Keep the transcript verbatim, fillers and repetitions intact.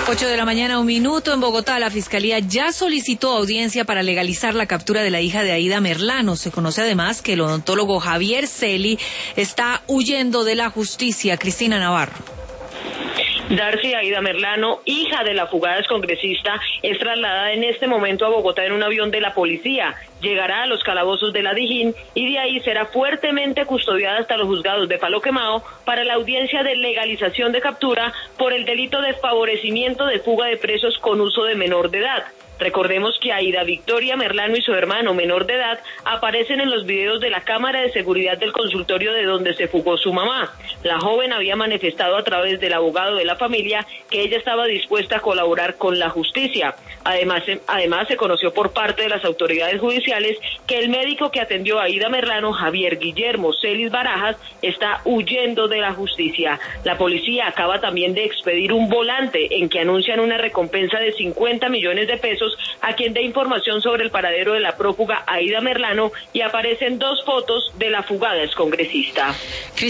Ocho de la mañana, un minuto. En Bogotá, la Fiscalía ya solicitó audiencia para legalizar la captura de la hija de Aida Merlano. Se conoce además que el odontólogo Javier Celi está huyendo de la justicia. Cristina Navarro. Darcy Aida Merlano, hija de la fugada excongresista, es trasladada en este momento a Bogotá en un avión de la policía. Llegará a los calabozos de la Dijín y de ahí será fuertemente custodiada hasta los juzgados de Palo Quemado para la audiencia de legalización de captura por el delito de favorecimiento de fuga de presos con uso de menor de edad. Recordemos que Aida Victoria Merlano y su hermano menor de edad aparecen en los videos de la cámara de seguridad del consultorio de donde se fugó su mamá. La joven había manifestado a través del abogado de la familia que ella estaba dispuesta a colaborar con la justicia. Además, además se conoció por parte de las autoridades judiciales que el médico que atendió a Aida Merlano, Javier Guillermo Celis Barajas, está huyendo de la justicia. La policía acaba también de expedir un volante en que anuncian una recompensa de cincuenta millones de pesos a quien dé información sobre el paradero de la prófuga Aida Merlano, y aparecen dos fotos de la fugada excongresista.